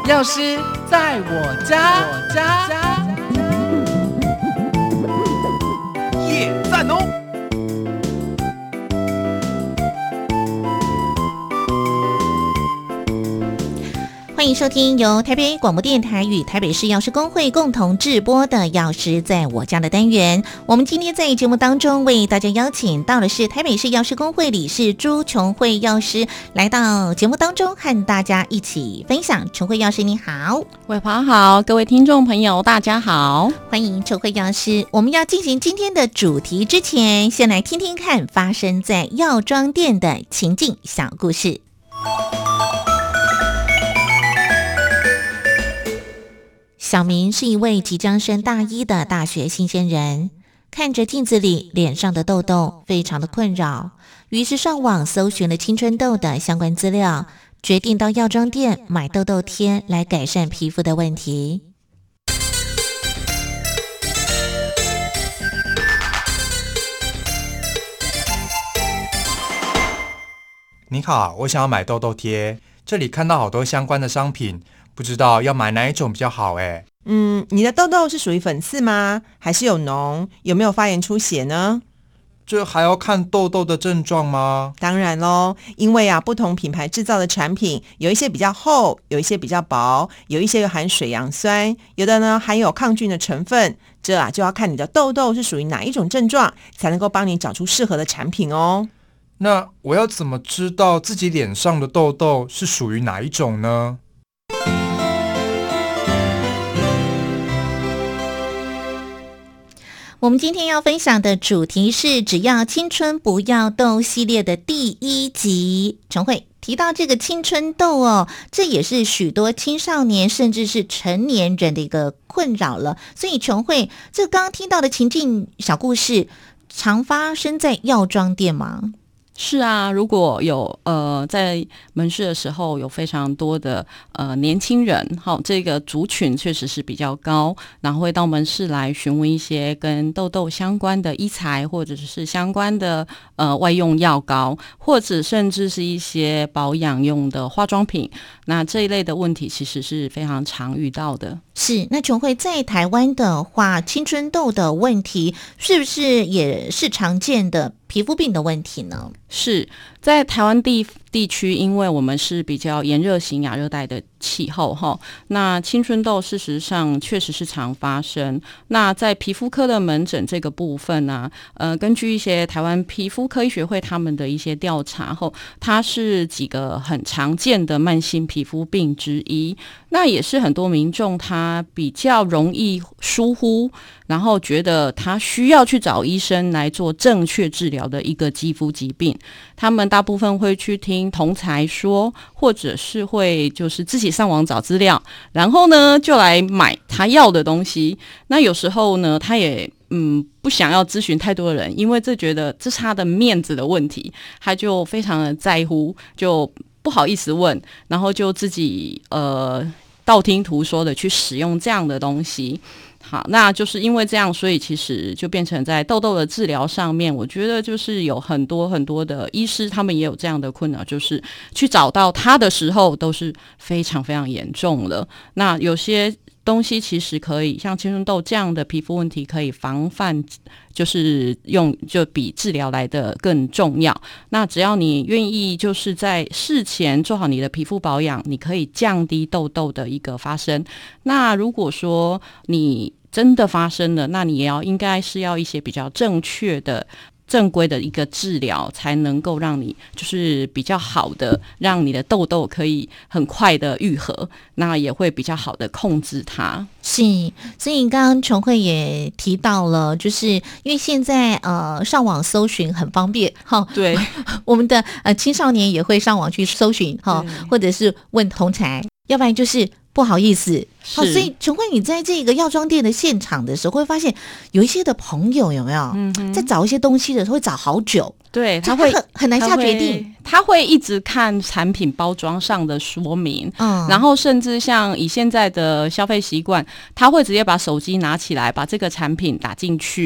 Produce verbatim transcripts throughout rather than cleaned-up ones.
药师在我家，我家耶赞哦！ 欢迎收听由台北广播电台与台北市药师公会共同制播的《药师在我家》的单元。我们今天在节目当中为大家邀请到的是台北市药师公会理事朱琼慧药师，来到节目当中和大家一起分享。琼慧药师你好。 伟华好，各位听众朋友大家好， 欢迎琼慧药师。我们要进行今天的主题之前，先来听听看发生在药妆店的情境小故事。小明是一位即将升大一的大学新鲜人，看着镜子里脸上的痘痘，非常的困扰，于是上网搜寻了青春痘的相关资料，决定到药妆店买痘痘贴来改善皮肤的问题。 你好，我想要买痘痘贴，这里看到好多相关的商品，不知道要买哪一种比较好诶。 嗯，你的痘痘是属于粉刺吗？还是有脓？有没有发炎出血呢？ 这还要看痘痘的症状吗？ 当然咯，因为啊，不同品牌制造的产品，有一些比较厚，有一些比较薄，有一些有含水杨酸，有的呢含有抗菌的成分。这啊就要看你的痘痘是属于哪一种症状，才能够帮你找出适合的产品哦。 那我要怎么知道自己脸上的痘痘是属于哪一种呢？ 我们今天要分享的主题是只要青春不要痘系列的第一集。陈慧提到这个青春痘哦，这也是许多青少年甚至是成年人的一个困扰了。所以陈慧，这刚刚听到的情境小故事常发生在药妆店吗？ 是啊，如果有呃在门市的时候有非常多的呃年轻人，好，这个族群确实是比较高，然后会到门市来询问一些跟痘痘相关的医材，或者是相关的呃外用药膏，或者甚至是一些保养用的化妆品。那这一类的问题其实是非常常遇到的。 是，那琼慧在台湾的话，青春痘的问题是不是也是常见的皮肤病的问题呢？ 是在台湾地地区，因为我们是比较炎热型亚热带的气候哈，那青春痘事实上确实是常发生。那在皮肤科的门诊这个部分呢、啊，呃，根据一些台湾皮肤科医学会他们的一些调查后，它是几个很常见的慢性皮肤病之一。那也是很多民众他比较容易疏忽，然后觉得他需要去找医生来做正确治疗的一个肌肤疾病。他们大部分会去听同侪说，或者是会就是自己上网找资料，然后呢就来买他要的东西。那有时候呢他也嗯不想要咨询太多的人，因为这觉得这是他的面子的问题，他就非常的在乎，就不好意思问，然后就自己呃道听途说的去使用这样的东西。好，那就是因为这样，所以其实就变成在痘痘的治疗上面，我觉得就是有很多很多的医师，他们也有这样的困扰，就是去找到他的时候都是非常非常严重了。那有些东西其实可以像青春痘这样的皮肤问题可以防范，就是用就比治疗来的更重要。那只要你愿意就是在事前做好你的皮肤保养，你可以降低痘痘的一个发生。那如果说你真的发生了，那你也要应该是要一些比较正确的正规的一个治疗，才能够让你就是比较好的让你的痘痘可以很快的愈合，那也会比较好的控制它。 是，所以刚刚琼慧也提到了，就是因为现在呃上网搜寻很方便，哈， 对， 我们的呃青少年也会上网去搜寻哈，或者是问同侪，要不然就是不好意思。好，所以琼慧，你在这个药妆店的现场的时候，会发现有一些的朋友有没有、嗯、在找一些东西的时候会找好久， 对，他会很很难下决定， 他会一直看产品包装上的说明，嗯，然后甚至像以现在的消费习惯，他会直接把手机拿起来，把这个产品打进去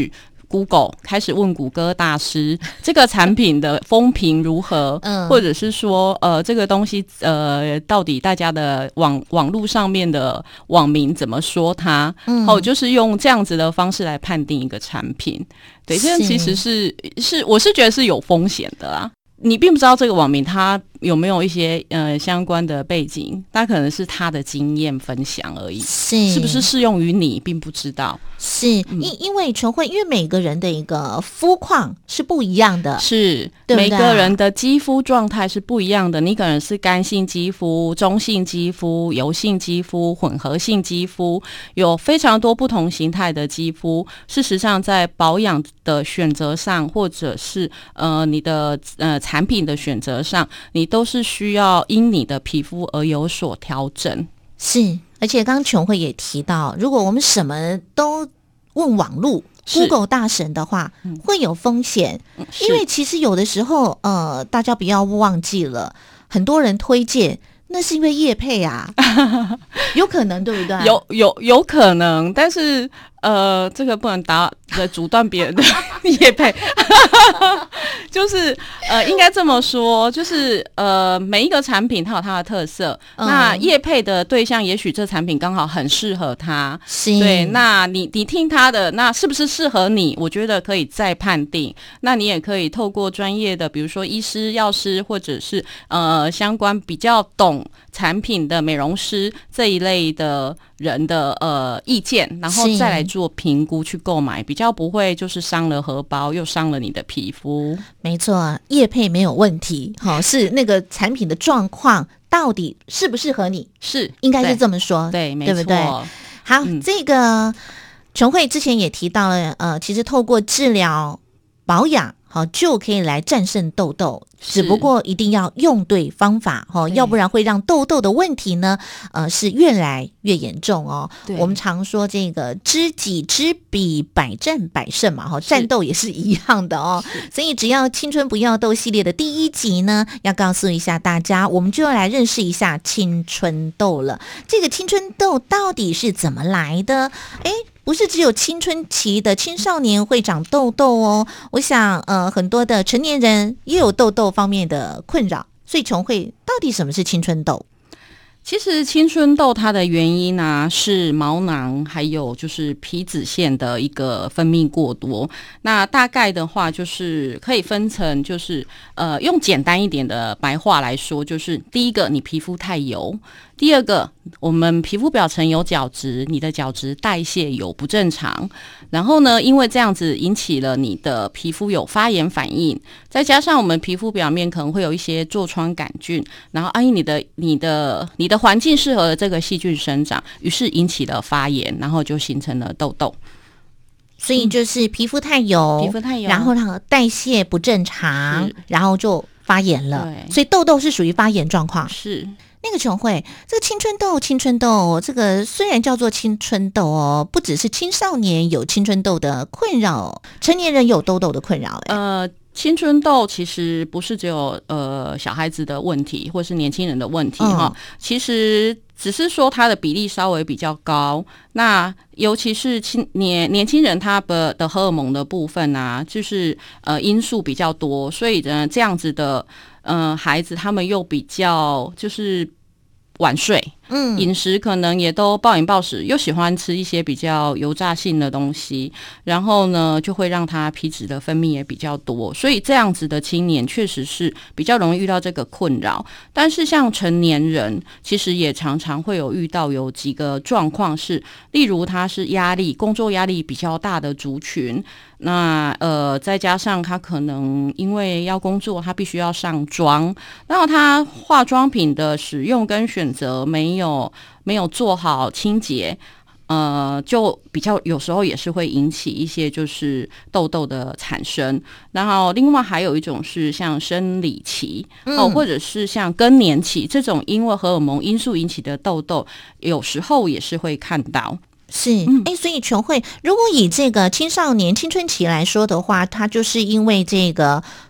Google 开始问谷歌大师这个产品的风评如何，嗯，或者是说呃这个东西呃到底大家的网网络上面的网民怎么说它，嗯，哦，就是用这样子的方式来判定一个产品。对，这样其实是是我是觉得是有风险的啦。你并不知道这个网民他有没有一些呃相关的背景，他可能是他的经验分享而已，是是不是适用于你并不知道。 是因、嗯、因为纯慧，因为每个人的一个肤况是不一样的， 是对对每个人的肌肤状态是不一样的。你可能是干性肌肤、中性肌肤、油性肌肤、混合性肌肤，有非常多不同形态的肌肤。事实上，在保养的选择上，或者是呃你的呃产品的选择上，你都是需要因你的皮肤而有所调整。 是，而且刚刚琼慧也提到，如果我们什么都问网路 Google 大神的话，嗯、会有风险，因为其实有的时候，呃，大家不要忘记了，很多人推荐。那是因为业配啊，有可能对不对？ 有有有可能，但是呃，这个不能打的阻断别人的业配，就是呃，应该这么说，就是呃，每一个产品它有它的特色，嗯、那业配的对象也许这产品刚好很适合他，对，那你你听他的，那是不是适合你？我觉得可以再判定。那你也可以透过专业的，比如说医师、药师，或者是呃相关比较懂产品的美容师这一类的人的呃意见，然后再来做评估去购买，比较不会就是伤了荷包又伤了你的皮肤。 没错，业配没有问题，好，是那个产品的状况到底适不适合你， 是应该是这么说， 对，没对不对？好，嗯、这个琼慧之前也提到了，呃，其实透过治疗保养。好，就可以来战胜痘痘，只不过一定要用对方法哦，要不然会让痘痘的问题呢，呃，是越来越严重哦。我们常说这个知己知彼，百战百胜嘛，哈，战斗也是一样的哦。所以只要青春不要痘系列的第一集呢，要告诉一下大家，我们就要来认识一下青春痘了。这个青春痘到底是怎么来的？诶不是只有青春期的青少年会长痘痘哦，我想呃很多的成年人也有痘痘方面的困扰，所以琼慧，到底什么是青春痘？ 其实青春痘它的原因呢、啊、是毛囊还有就是皮脂腺的一个分泌过多。那大概的话就是可以分成就是呃用简单一点的白话来说，就是第一个你皮肤太油，第二个我们皮肤表层有角质，你的角质代谢有不正常，然后呢因为这样子引起了你的皮肤有发炎反应，再加上我们皮肤表面可能会有一些痤疮杆菌，然后按你的你的你的环境适合了这个细菌生长，于是引起了发炎，然后就形成了痘痘。 所以就是皮肤太油， 皮肤太油， 然后它代谢不正常，然后就发炎了。所以痘痘是属于发炎状况。 是。 那个琼慧，这个青春痘，青春痘，这个虽然叫做青春痘哦，不只是青少年有青春痘的困扰，成年人有痘痘的困扰。 呃，青春痘其实不是只有呃小孩子的问题，或是年轻人的问题哈、嗯，其实只是说它的比例稍微比较高。那尤其是青年年轻人他的的荷尔蒙的部分啊，就是呃因素比较多，所以呢这样子的。呃，孩子他们又比较就是晚睡，嗯，饮食可能也都暴饮暴食，又喜欢吃一些比较油炸性的东西，然后呢，就会让他皮脂的分泌也比较多，所以这样子的青年确实是比较容易遇到这个困扰。但是像成年人，其实也常常会有遇到有几个状况是，例如他是压力，工作压力比较大的族群。那呃，再加上他可能因为要工作，他必须要上妆，然后他化妆品的使用跟选择没有没有做好清洁，呃，就比较有时候也是会引起一些就是痘痘的产生。然后另外还有一种是像生理期、嗯、哦，或者是像更年期这种因为荷尔蒙因素引起的痘痘，有时候也是会看到。 是，哎，所以琼慧，如果以这个青少年青春期来说的话，它就是因为这个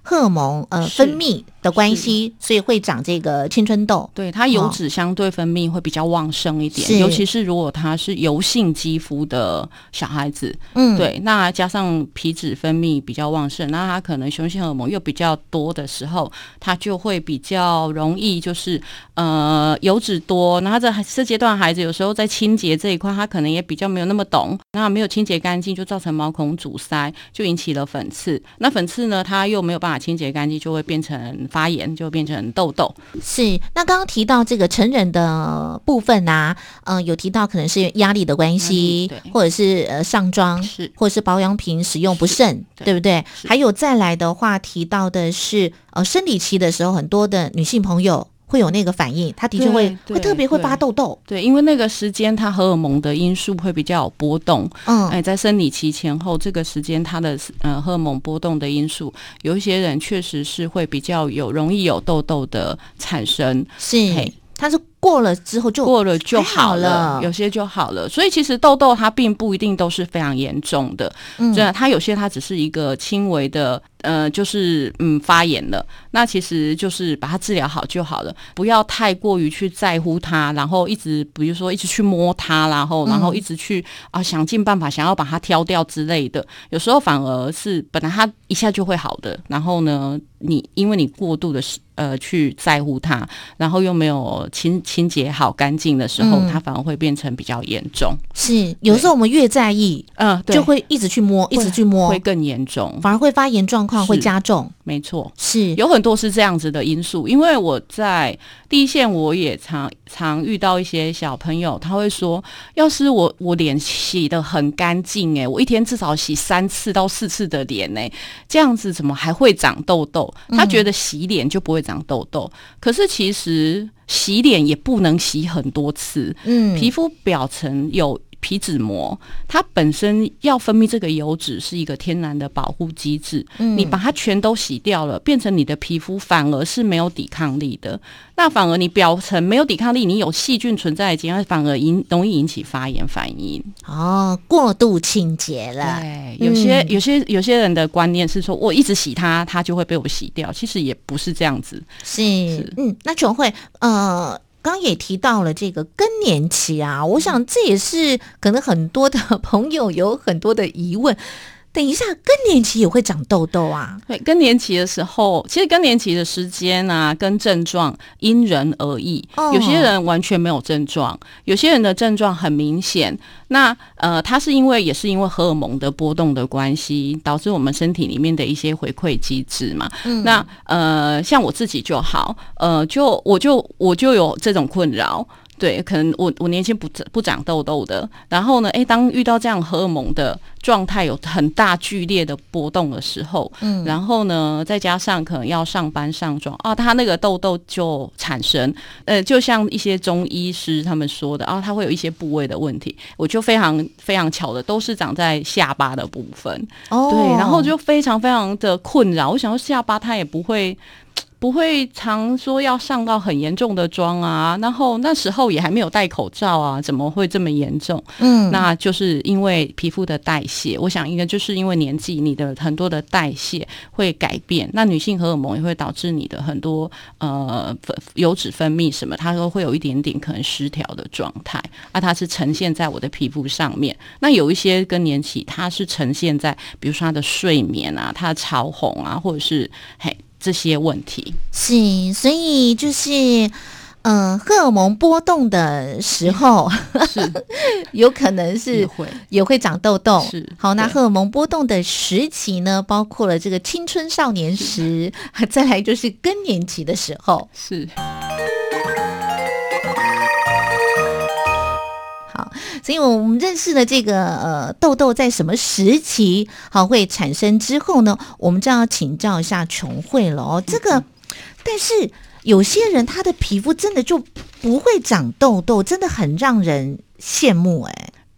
荷尔蒙呃是分泌的关系，所以会长这个青春痘。 对，它油脂相对分泌会比较旺盛一点， 是尤其是如果他是油性肌肤的小孩子， 嗯， 对，那加上皮脂分泌比较旺盛，那他可能雄性荷尔蒙又比较多的时候，他就会比较容易就是呃油脂多，然后这这阶段孩子有时候在清洁这一块，他可能也比较没有那么懂，那没有清洁干净，就造成毛孔阻塞，就引起了粉刺。那粉刺呢，它又没有办法清洁干净，就会变成发炎，就会变成痘痘。 是。那刚刚提到这个成人的部分啊，嗯、呃，有提到可能是压力的关系， 对， 或者是呃上妆， 是， 或者是保养品使用不慎， 对， 对不对？还有再来的话，提到的是呃生理期的时候，很多的女性朋友会有那个反应，她的确会对会特别会发痘痘。 对，因为那个时间它荷尔蒙的因素会比较有波动。 嗯， 哎，在生理期前后这个时间，它的呃荷尔蒙波动的因素，有一些人确实是会比较有容易有痘痘的产生。 是嘿， 它是过了之后就过了就好了， 还好了有些就好了。所以其实痘痘它并不一定都是非常严重的， 嗯， 对，它有些它只是一个轻微的呃，就是嗯发炎了，那其实就是把它治疗好就好了，不要太过于去在乎它，然后一直比如说一直去摸它，然后然后一直去啊想尽办法想要把它挑掉之类的，有时候反而是本来它一下就会好的，然后呢你因为你过度的呃去在乎它，然后又没有清清洁好干净的时候， 嗯， 它反而会变成比较严重。 是有时候我们越在意， 嗯， 就会一直去摸，一直去摸， 会更严重， 反而会发炎状况会加重。 没错， 是有很多是这样子的因素。因为我在第一线，我也常常遇到一些小朋友，他会说：“要是我我脸洗得很干净，哎，我一天至少洗三次到四次的脸，哎，这样子怎么还会长痘痘？”他觉得洗脸就不会长痘痘，嗯，可是其实洗脸也不能洗很多次，嗯，皮肤表层有皮脂膜，它本身要分泌这个油脂是一个天然的保护机制，嗯，你把它全都洗掉了，变成你的皮肤反而是没有抵抗力的，那反而你表层没有抵抗力，你有细菌存在的情况，反而引容易引起发炎反应。 哦，过度清洁了。 对，有些、嗯、有些有些人的观念是说，我一直洗它，它就会被我洗掉，其实也不是这样子。 是，是嗯，那琼慧，呃。刚刚也提到了这个更年期啊，我想这也是可能很多的朋友有很多的疑问。等一下，更年期也会长痘痘啊？ 对，更年期的时候，其实更年期的时间啊，跟症状因人而异。哦，有些人完全没有症状，有些人的症状很明显。那呃，它是因为也是因为荷尔蒙的波动的关系，导致我们身体里面的一些回馈机制嘛。嗯，那呃，像我自己就好，呃，就我就我就有这种困扰。对，可能我我年轻不不长痘痘的，然后呢，哎，当遇到这样荷尔蒙的状态有很大剧烈的波动的时候，嗯，然后呢，再加上可能要上班上妆啊，他那个痘痘就产生，呃，就像一些中医师他们说的啊，他会有一些部位的问题，我就非常非常巧的都是长在下巴的部分，哦，对，然后就非常非常的困扰，我想说下巴它也不会。不会常说要上到很严重的妆啊，然后那时候也还没有戴口罩啊，怎么会这么严重？嗯，那就是因为皮肤的代谢，我想应该就是因为年纪，你的很多的代谢会改变，那女性荷尔蒙也会导致你的很多呃油脂分泌什么，它都会有一点点可能失调的状态啊，它是呈现在我的皮肤上面。那有一些更年期，它是呈现在比如说它的睡眠啊，它的潮红啊，或者是嘿。这些问题是，所以就是，嗯、呃，荷尔蒙波动的时候，是有可能是也会也会长痘痘。是，好，那荷尔蒙波动的时期呢，包括了这个青春少年时，再来就是更年期的时候。 是。 好，所以我们认识了这个呃痘痘在什么时期好会产生之后呢，我们就要请教一下琼慧了哦。这个，但是有些人他的皮肤真的就不会长痘痘，真的很让人羡慕哎、欸。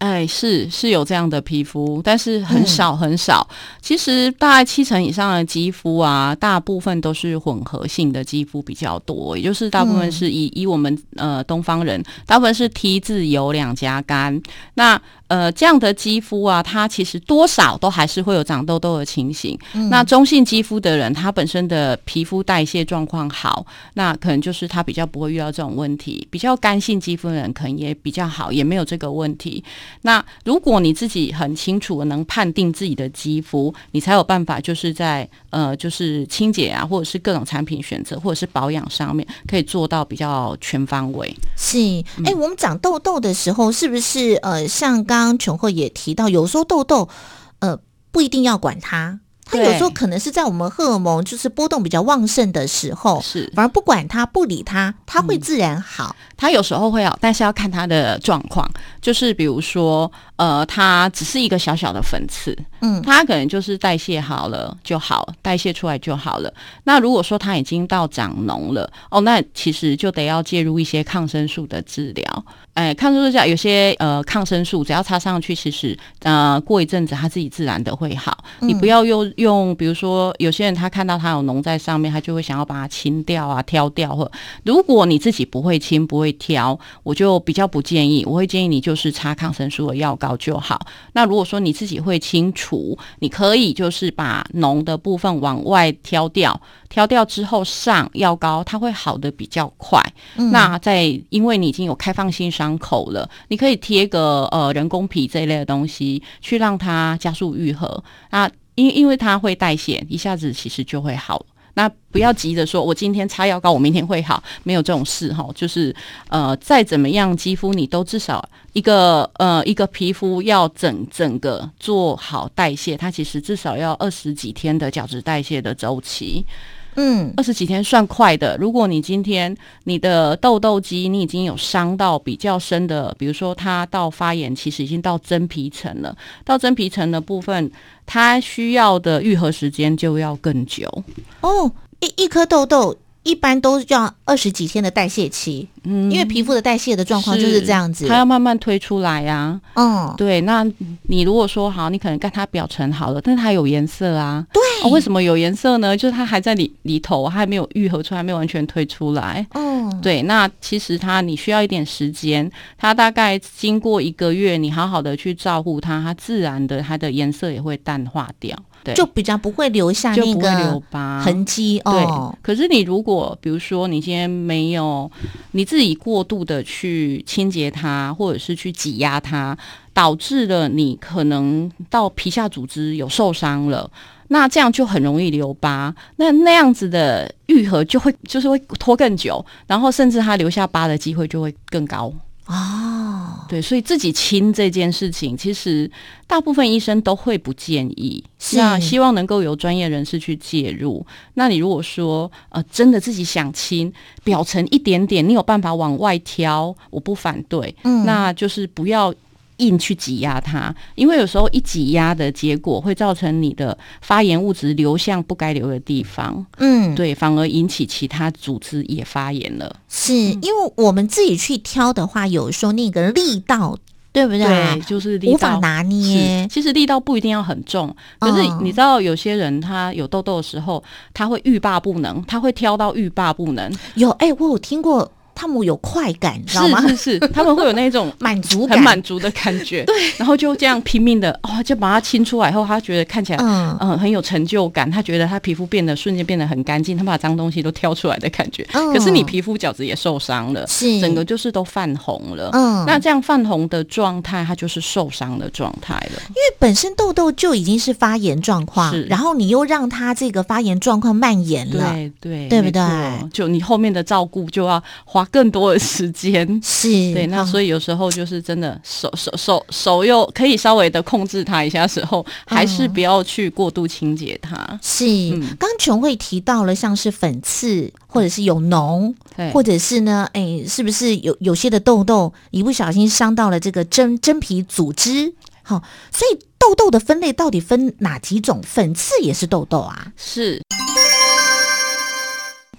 哎，是是有这样的皮肤，但是很少很少。嗯、其实大概七成以上的肌肤啊，大部分都是混合性的肌肤比较多，也就是大部分是以、嗯、以我们呃东方人，大部分是 T 字油两颊干。那呃这样的肌肤啊，它其实多少都还是会有长痘痘的情形。嗯、那中性肌肤的人，他本身的皮肤代谢状况好，那可能就是他比较不会遇到这种问题。比较干性肌肤的人，可能也比较好，也没有这个问题。那如果你自己很清楚能判定自己的肌肤，你才有办法就是在呃就是清洁啊，或者是各种产品选择，或者是保养上面可以做到比较全方位。 是，哎、欸，我们长痘痘的时候，是不是呃像刚刚琼慧也提到，有时候痘痘呃不一定要管它。它有时候可能是在我们荷尔蒙就是波动比较旺盛的时候，是反而不管它不理它，它会自然好。 嗯、它有时候会好，但是要看它的状况。就是比如说，呃，它只是一个小小的粉刺，嗯，它可能就是代谢好了就好，代谢出来就好了。那如果说它已经到长脓了，哦，那其实就得要介入一些抗生素的治疗。哎，抗生素有些呃抗生素，只要擦上去，其实呃过一阵子它自己自然的会好。嗯、你不要用用，比如说有些人他看到他有脓在上面，他就会想要把它清掉啊、挑掉。或如果你自己不会清、不会挑，我就比较不建议。我会建议你就是擦抗生素的药膏就好。那如果说你自己会清除，你可以就是把脓的部分往外挑掉。挑掉之后上药膏，它会好的比较快。嗯、那在因为你已经有开放性伤口了，你可以贴个呃人工皮这一类的东西，去让它加速愈合。那因因为它会代谢，一下子其实就会好。那不要急着说我今天擦药膏我明天会好，没有这种事齁。就是呃再怎么样肌肤你都至少一个呃一个皮肤要整整个做好代谢，它其实至少要二十几天的角质代谢的周期。嗯，二十几天算快的。如果你今天你的痘痘肌你已经有伤到比较深的，比如说它到发炎，其实已经到真皮层了，到真皮层的部分，它需要的愈合时间就要更久。 哦，一一颗痘痘一般都要二十几天的代谢期，嗯，因为皮肤的代谢的状况就是这样子， 它要慢慢推出来呀、啊。嗯，对，那你如果说好，你可能看它表层好了，但是它有颜色啊。对、哦，为什么有颜色呢？就是它还在里里头，它还没有愈合出来，还没有完全推出来。嗯，对，那其实它你需要一点时间，它大概经过一个月，你好好的去照顾它，它自然的它的颜色也会淡化掉。对， 就比较不会留下那个痕迹哦。 对，可是你如果比如说你今天没有你自己过度的去清洁它，或者是去挤压它，导致了你可能到皮下组织有受伤了，那这样就很容易留疤。那那样子的愈合就会就是会拖更久，然后甚至它留下疤的机会就会更高。哦，对，所以自己清这件事情，其实大部分医生都会不建议。那希望能够有专业人士去介入。那你如果说呃真的自己想清，表层一点点，你有办法往外挑，我不反对。嗯，那就是不要硬去挤压它，因为有时候一挤压的结果会造成你的发炎物质流向不该流的地方，嗯，对，反而引起其他组织也发炎了。 是、嗯、因为我们自己去挑的话，有时候那个力道，对不对？ 对，就是力道无法拿捏。 其实力道不一定要很重，可是你知道有些人他有痘痘的时候，他会欲罢不能，他会挑到欲罢不能。 有，哎、欸，我有听过。他们有快感，你知道吗？ 是是是，他们会有那种满足感， 很满足的感觉。对，然后就这样拼命的哦，就把它清出来以后，他觉得看起来嗯、呃、很有成就感，他觉得他皮肤变得瞬间变得很干净，他把脏东西都挑出来的感觉。嗯、可是你皮肤角质也受伤了，是整个就是都泛红了。嗯，那这样泛红的状态，它就是受伤的状态了。 因为本身痘痘就已经是发炎状况，然后你又让它这个发炎状况蔓延了， 对对， 对不对？ 就你后面的照顾就要花更多的时间。 是， 对，那所以有时候就是真的手手手手又可以稍微的控制它一下时候，还是不要去过度清洁它。嗯、 是，刚琼慧提到了像是粉刺，或者是有脓，或者是呢，哎，是不是有有些的痘痘一不小心伤到了这个真真皮组织？好，所以痘痘的分类到底分哪几种？粉刺也是痘痘啊？ 是。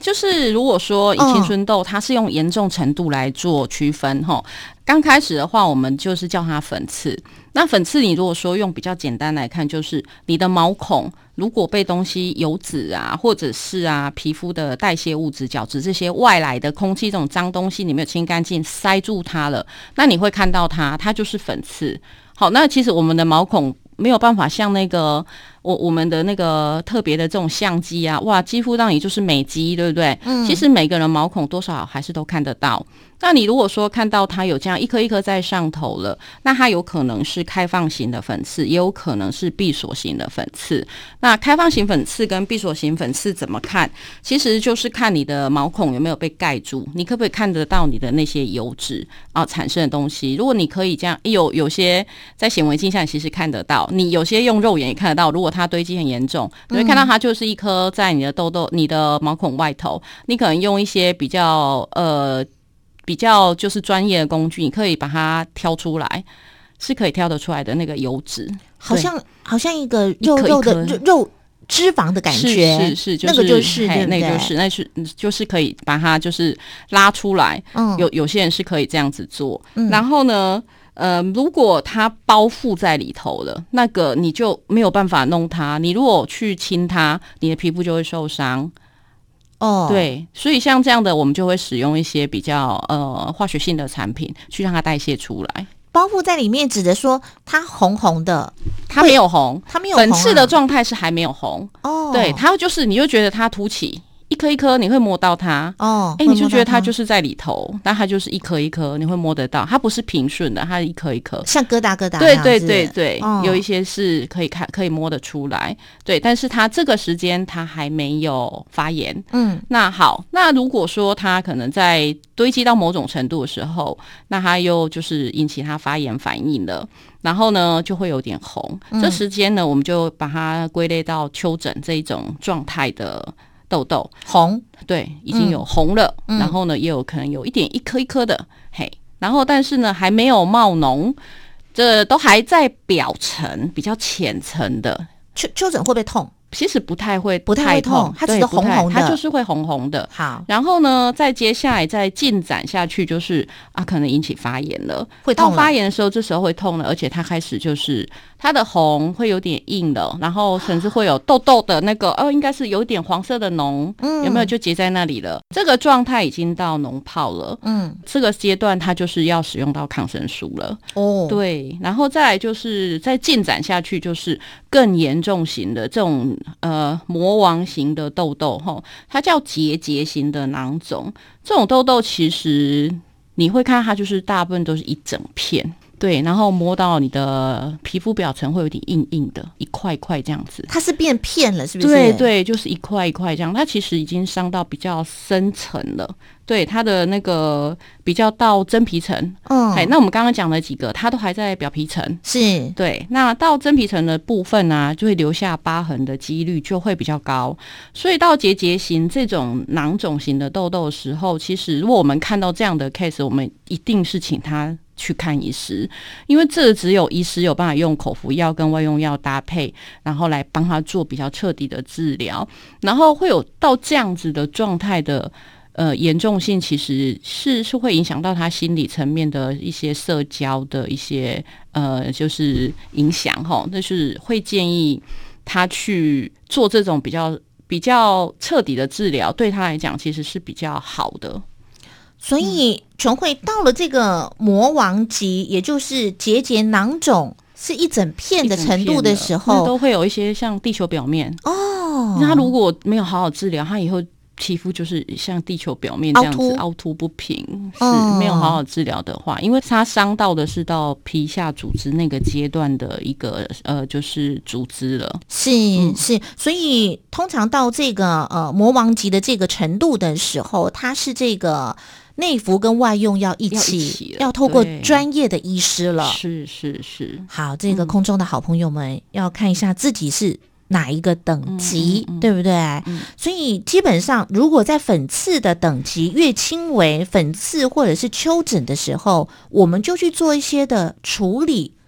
就是如果说以青春痘，它是用严重程度来做区分哈。刚开始的话，我们就是叫它粉刺。那粉刺，你如果说用比较简单来看，就是你的毛孔如果被东西油脂啊，或者是啊皮肤的代谢物质、角质这些外来的空气这种脏东西，你没有清干净，塞住它了，那你会看到它，它就是粉刺。好，那其实我们的毛孔没有办法像那个我我们的那个特别的这种相机啊，哇，几乎让你就是美肌，对不对？嗯，其实每个人毛孔多少还是都看得到。那你如果说看到它有这样一颗一颗在上头了，那它有可能是开放型的粉刺，也有可能是闭锁型的粉刺。那开放型粉刺跟闭锁型粉刺怎么看？其实就是看你的毛孔有没有被盖住，你可不可以看得到你的那些油脂啊产生的东西？如果你可以这样，有有些在显微镜下其实看得到，你有些用肉眼也看得到。如果它堆积很严重，你会看到它就是一颗在你的痘痘、你的毛孔外头。你可能用一些比较呃。比较就是专业的工具，你可以把它挑出来，是可以挑得出来的那个油脂， 好像好像一个肉肉的肉肉脂肪的感觉， 是是是，就是、 那个就是对不对？ 那个就是那是就是可以把它就是拉出来。嗯，有有些人是可以这样子做，嗯、然后呢。呃，如果它包覆在里头了，那个你就没有办法弄它。你如果去亲它，你的皮肤就会受伤。哦，对，所以像这样的，我们就会使用一些比较呃化学性的产品去让它代谢出来。 包覆在里面，指的说它红红的， 它没有红， 它没有红、啊、 粉刺的状态是还没有红。哦，对，它就是你就觉得它凸起。一颗一颗你会摸到它哦，哎、欸，你就觉得它就是在里头，但它就是一颗一颗，你会摸得到，它不是平顺的，它一颗一颗， 像疙瘩疙瘩。 对对对对、哦，有一些是可以看可以摸得出来，对，但是它这个时间它还没有发炎。嗯，那好，那如果说它可能在堆积到某种程度的时候，那它又就是引起它发炎反应了。然后呢，就会有点红。嗯、这时间呢，我们就把它归类到丘疹这一种状态的。痘痘红， 对，已经有红了、嗯、然后呢也有可能有一点一颗一颗的，嘿，然后但是呢还没有冒脓，这都还在表层比较浅层的。 丘丘疹会不会痛？ 其实不太会， 不太会痛，它只是红红的， 它就是会红红的。 好， 然后呢，再接下来再进展下去，就是啊，可能引起发炎了， 会痛了。 到发炎的时候，这时候会痛了，而且它开始就是它的红会有点硬了，然后甚至会有痘痘的那个哦，应该是有点黄色的脓，嗯，有没有就结在那里了？这个状态已经到脓泡了，嗯，这个阶段它就是要使用到抗生素了。哦，对，然后再来就是再进展下去，就是更严重型的这种。呃，魔王型的痘痘齁，它叫结节型的囊肿。这种痘痘其实你会看它就是大部分都是一整片，对，然后摸到你的皮肤表层会有点硬硬的，一块一块这样子。 它是变片了，是不是？ 对对，就是一块一块这样。它其实已经伤到比较深层了。对，它的那个比较到真皮层，嗯，哎，那我们刚刚讲了几个，它都还在表皮层， 是对。 那到真皮层的部分啊，就会留下疤痕的几率就会比较高。所以到结节型这种囊肿型的痘痘的时候，其实如果我们看到这样的 case， 我们一定是请他去看医师，因为这只有医师有办法用口服药跟外用药搭配，然后来帮他做比较彻底的治疗，然后会有到这样子的状态的。呃，严重性其实是是会影响到他心理层面的一些社交的一些呃，就是影响齁，那是会建议他去做这种比较比较彻底的治疗，对他来讲其实是比较好的。 所以琼慧到了这个魔王级，也就是结节囊肿是一整片的程度的时候， 都会有一些像地球表面哦。那他如果没有好好治疗，他以后皮肤就是像地球表面这样子凹凸不平，是没有好好治疗的话，因为它伤到的是到皮下组织那个阶段的一个呃，就是组织了。 是、嗯、是，所以通常到这个呃魔王级的这个程度的时候，它是这个内服跟外用要一起，要, 一起要透过专业的医师了。 是是是。 好，这个空中的好朋友们、嗯、要看一下自己是哪一个等级、嗯嗯嗯、对不对、嗯、所以基本上如果在粉刺的等级越轻微，粉刺或者是丘疹的时候，我们就去做一些的处理，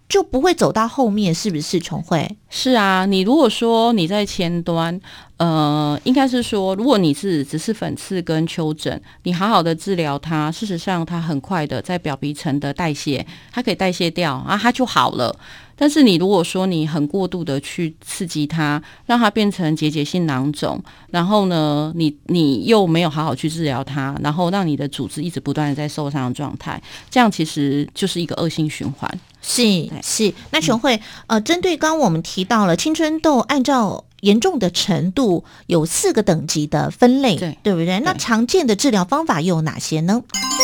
就不会走到后面，是不是崇慧？ 是啊，你如果说你在前端，呃，应该是说，如果你是只是粉刺跟丘疹，你好好的治疗它，事实上它很快的在表皮层的代谢，它可以代谢掉啊，它就好了。但是你如果说你很过度的去刺激它，让它变成结节性囊肿，然后呢，你你又没有好好去治疗它，然后让你的组织一直不断的在受伤的状态，这样其实就是一个恶性循环。 是是，那琼慧、嗯、呃，针对刚刚我们提到了青春痘，按照严重的程度有四个等级的分类，对对不对？那常见的治疗方法又有哪些呢？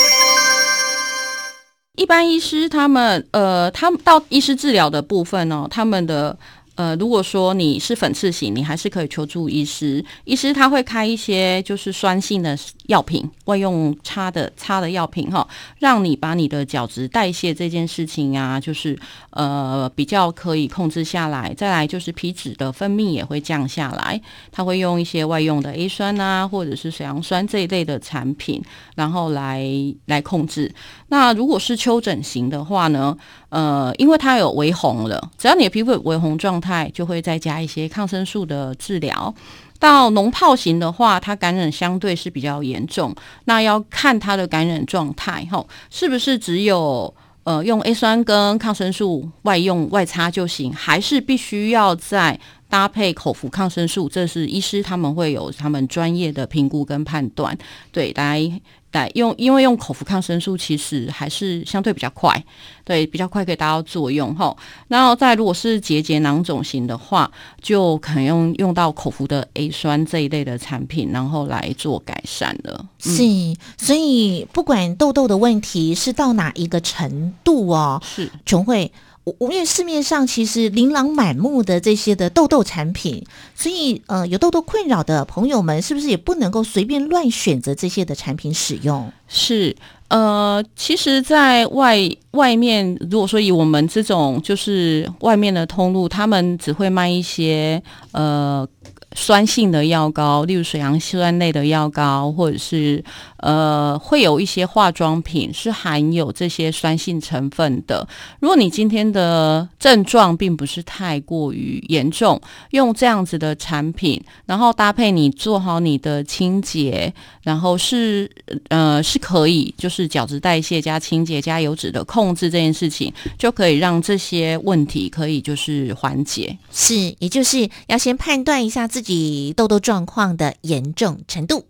一般医师他们呃，他们到医师治疗的部分哦，他们的呃，如果说你是粉刺型，你还是可以求助医师，医师他会开一些就是酸性的药品，外用擦的擦的药品哈，让你把你的角质代谢这件事情啊，就是呃比较可以控制下来。再来就是皮脂的分泌也会降下来，他会用一些外用的 A 酸啊，或者是水杨酸这一类的产品，然后来来控制。那如果是丘疹型的话呢，呃，因为它有微红了，只要你的皮肤有微红状态，就会再加一些抗生素的治疗。到脓疱型的话，它感染相对是比较严重，那要看它的感染状态，吼，是不是只有呃用 A 酸跟抗生素外用外擦就行，还是必须要再搭配口服抗生素？这是医师他们会有他们专业的评估跟判断，对，来来用，因为用口服抗生素其实还是相对比较快，对，比较快可以达到作用齁。然后再如果是结节囊肿型的话，就可能用用到口服的 A 酸这一类的产品，然后来做改善了。 是，嗯、所以不管痘痘的问题是到哪一个程度哦， 是琼慧。我因为市面上其实琳琅满目的这些的痘痘产品，所以呃有痘痘困扰的朋友们是不是也不能够随便乱选择这些的产品使用？ 是，呃，其实在外外面，如果说以我们这种就是外面的通路，他们只会卖一些呃酸性的药膏，例如水杨酸类的药膏，或者是呃会有一些化妆品是含有这些酸性成分的。如果你今天的症状并不是太过于严重，用这样子的产品，然后搭配你做好你的清洁，然后是呃是可以就是角质代谢加清洁加油脂的控制这件事情，就可以让这些问题可以就是缓解。 是，也就是要先判断一下自己痘痘状况的严重程度。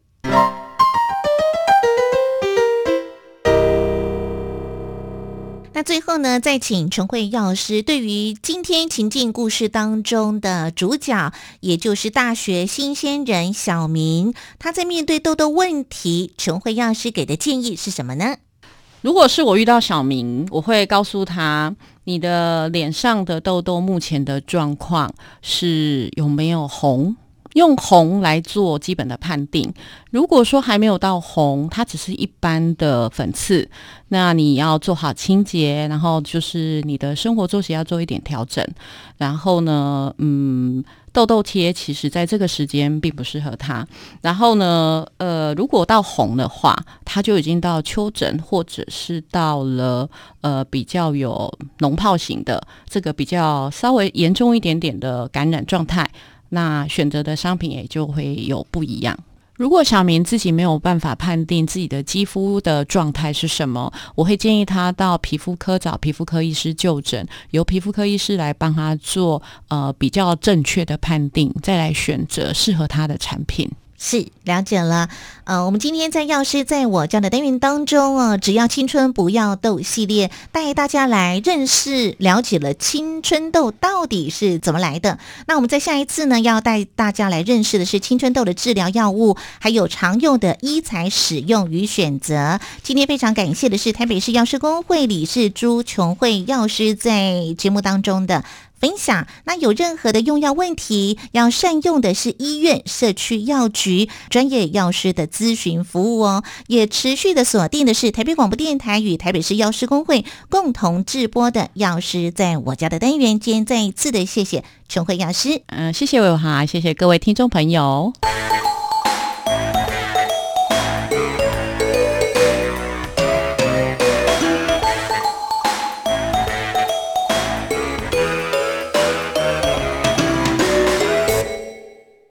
那最后呢，再请陈慧药师对于今天情境故事当中的主角，也就是大学新鲜人小明，他在面对痘痘问题，陈慧药师给的建议是什么呢？ 如果是我遇到小明，我会告诉他，你的脸上的痘痘目前的状况是有没有红，用红来做基本的判定。如果说还没有到红，它只是一般的粉刺，那你要做好清洁，然后就是你的生活作息要做一点调整。然后呢，嗯，痘痘贴其实在这个时间并不适合它。然后呢，呃，如果到红的话，它就已经到丘疹，或者是到了呃比较有脓疱型的这个比较稍微严重一点点的感染状态。那选择的商品也就会有不一样。如果小明自己没有办法判定自己的肌肤的状态是什么，我会建议他到皮肤科找皮肤科医师就诊，由皮肤科医师来帮他做呃比较正确的判定，再来选择适合他的产品。 是，了解了。呃，我们今天在药师在我家的单元当中哦，只要青春不要痘系列，带大家来认识了解了青春痘到底是怎么来的。那我们在下一次呢，要带大家来认识的是青春痘的治疗药物，还有常用的医材使用与选择。今天非常感谢的是台北市药师公会理事朱琼慧药师在节目当中的分享。那有任何的用药问题，要善用的是医院、社区药局专业药师的咨询服务哦。也持续的锁定的是台北广播电台与台北市药师公会共同制播的药师在我家的单元。今天再一次的谢谢琼慧药师， 嗯、呃，谢谢伟华，谢谢各位听众朋友。